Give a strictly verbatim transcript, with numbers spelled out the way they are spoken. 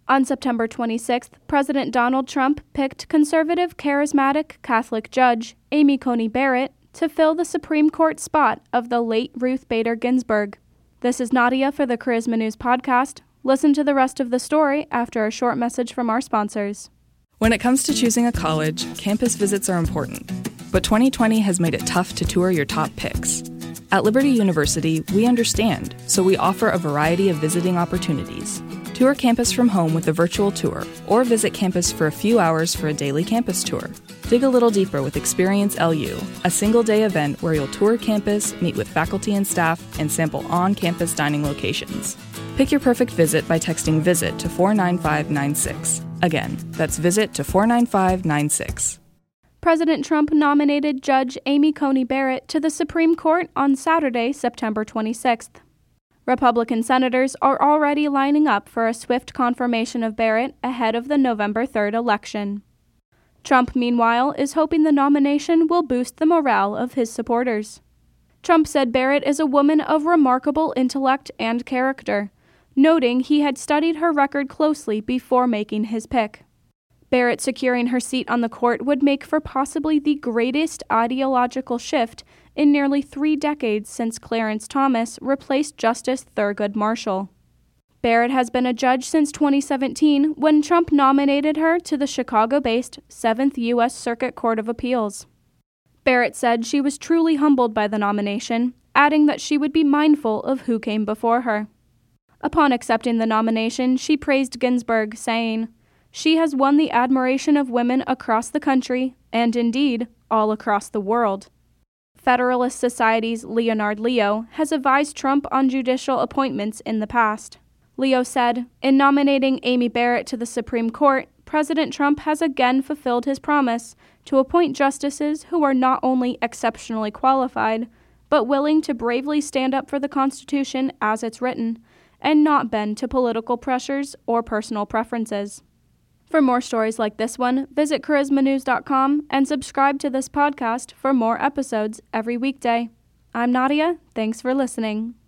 On September twenty-sixth, President Donald Trump picked conservative, charismatic Catholic judge Amy Coney Barrett to fill the Supreme Court spot of the late Ruth Bader Ginsburg. This is Nadia for the Charisma News podcast. Listen to the rest of the story after a short message from our sponsors. When it comes to choosing a college, campus visits are important, but twenty twenty has made it tough to tour your top picks. At Liberty University, we understand, so we offer a variety of visiting opportunities. Tour campus from home with a virtual tour, or visit campus for a few hours for a daily campus tour. Dig a little deeper with Experience L U, a single-day event where you'll tour campus, meet with faculty and staff, and sample on-campus dining locations. Pick your perfect visit by texting VISIT to four nine five nine six. Again, that's VISIT to four nine five nine six. President Trump nominated Judge Amy Coney Barrett to the Supreme Court on Saturday, September twenty-sixth. Republican senators are already lining up for a swift confirmation of Barrett ahead of the November third election. Trump, meanwhile, is hoping the nomination will boost the morale of his supporters. Trump said Barrett is a woman of remarkable intellect and character, noting he had studied her record closely before making his pick. Barrett securing her seat on the court would make for possibly the greatest ideological shift in nearly three decades since Clarence Thomas replaced Justice Thurgood Marshall. Barrett has been a judge since twenty seventeen, when Trump nominated her to the Chicago-based seventh U S Circuit Court of Appeals. Barrett said she was truly humbled by the nomination, adding that she would be mindful of who came before her. Upon accepting the nomination, she praised Ginsburg, saying, "She has won the admiration of women across the country, and indeed, all across the world." Federalist Society's Leonard Leo has advised Trump on judicial appointments in the past. Leo said, "In nominating Amy Barrett to the Supreme Court, President Trump has again fulfilled his promise to appoint justices who are not only exceptionally qualified, but willing to bravely stand up for the Constitution as it's written, and not bend to political pressures or personal preferences." For more stories like this one, visit charisma news dot com and subscribe to this podcast for more episodes every weekday. I'm Nadia. Thanks for listening.